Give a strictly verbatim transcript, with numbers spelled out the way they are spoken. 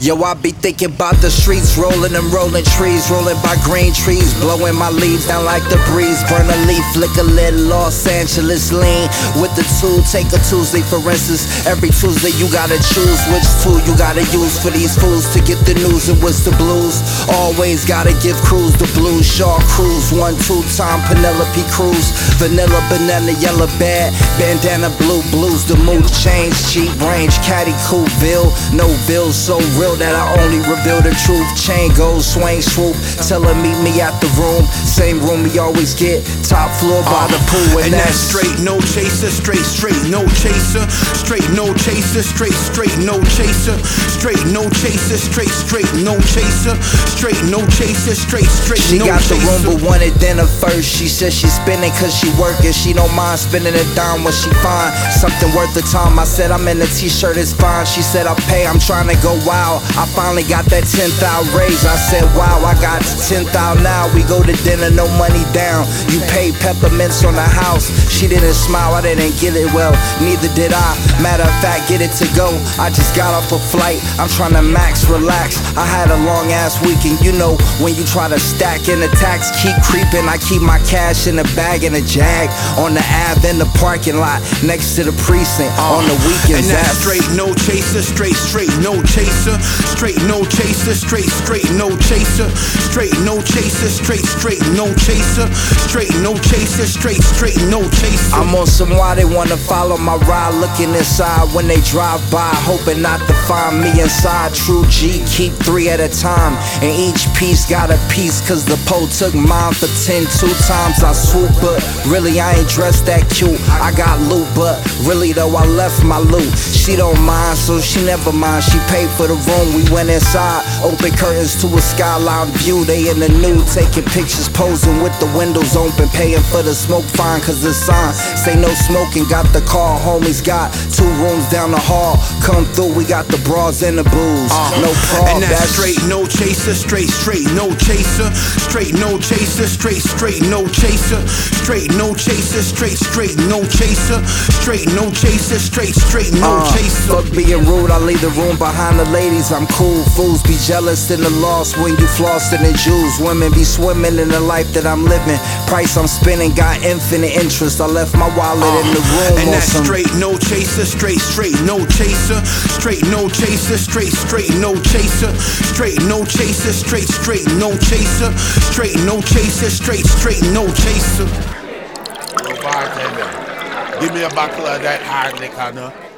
Yo, I be thinking about the streets, rolling and rolling trees, rolling by green trees, blowing my leaves down like the breeze. Burn a leaf, lick a lid, Los Angeles lean with the tool. Take a Tuesday for instance. Every Tuesday you gotta choose which tool you gotta use for these fools to get the news and what's the blues. Always gotta give Cruz the blues. Shaw Cruz, one two time Penelope Cruz. Vanilla, banana, yellow bad, bandana, blue blues. The mood change, cheap range, caddy, coolville, no bill, so real that I only reveal the truth. Chain goes, swing, swoop, tell her meet me at the room. Same room we always get, top floor by the pool. And, and that's straight, no chaser, straight, straight, no chaser. Straight, no chaser, straight, straight, no chaser. Straight, no chaser, straight, straight, no chaser. Straight, no chaser, straight, straight, she no chaser. She got the room but wanted dinner first. She says she's spending cause she working. She don't mind spending a dime when she find something worth the time. I said I'm in a t-shirt, it's fine. She said I'll pay, I'm trying to go wild. I finally got that ten thousand raise. I said wow, I got ten thousand now. We go to dinner, no money down. You paid peppermints on the house. She didn't smile, I didn't get it well. Neither did I. Matter of fact, get it to go. I just got off a flight. I'm trying to max, relax. I had a long ass weekend. You know when you try to stack and the tax keep creeping. I keep my cash in a bag and a jag on the Ave in the parking lot next to the precinct uh, on the weekends. And that's straight, no chaser, straight, straight, no chaser. Straight, no chaser, straight, straight, no chaser. Straight, no chaser, straight, straight, no chaser. Straight, no chaser, straight, straight, no chaser. I'm on some why they wanna follow my ride, looking inside when they drive by, hoping not to find me inside. True G, keep three at a time, and each piece got a piece, cause the pole took mine for ten. Two times I swoop, but really I ain't dressed that cute. I got loot, but really though I left my loot. She don't mind, so she never mind. She paid for the room, we went inside, open curtains to a skyline view. They in the nude, taking pictures, posing with the windows open, paying for the smoke fine, cause the sign say no smoking. Got the car, homies got two rooms down the hall. Come through, we got the bras and the booze. Uh, no problem. And that's, that's straight, no chaser, straight, straight, no chaser. Straight, no chaser, straight, straight, no chaser. Straight, no chaser, straight, straight, no chaser. Straight, no chaser, straight, straight, no uh, chaser. Fuck being rude, I leave the room behind the ladies. I'm cool, fools be jealous in the loss when you flossing the Jews. Women be swimming in the life that I'm living. Price I'm spending got infinite interest. I left my wallet uh, in the room. And that's some... straight, no chaser, straight, straight, no chaser. Straight, no chaser, straight, straight, no chaser. Straight, no chaser, straight, straight, no chaser. Straight, no chaser, straight, straight, no chaser. Bartender, give me a bottle of that hard liquor, no?